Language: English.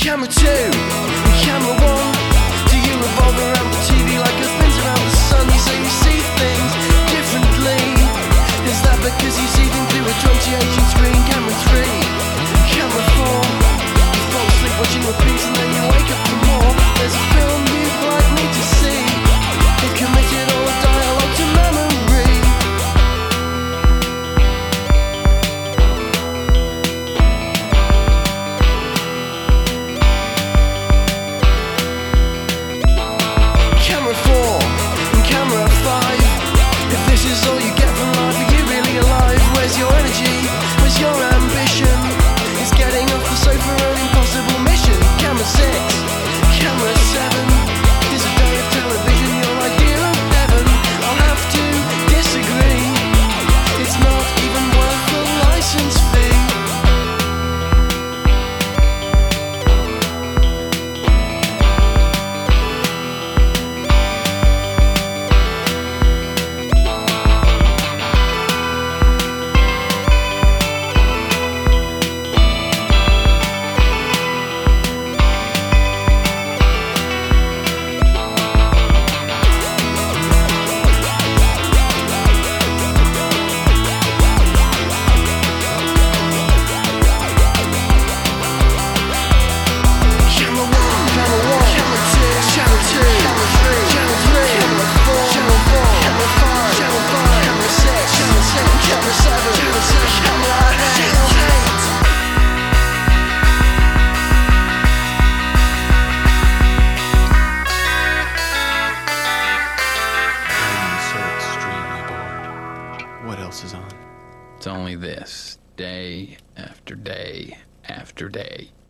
Camera 2 and camera 1. Do you revolve around the TV like it spins around the sun? You say you see things differently. Is that because you see them through a 2080 screen? Camera 3, camera 4. You fall asleep watching repeats and then you wake up for more. There's a film you'd like me to see. You've committed all the dialogue to memory. Camera 4 and camera 5. If this is all you get from life, are you really alive? Where's your energy? Where's your ambition? It's getting off the sofa an impossible mission. Camera 6, camera 7. Is a day of television your idea of heaven? I'll have to disagree. It's not even worth the license fee. What else is on? It's only this, day after day after day.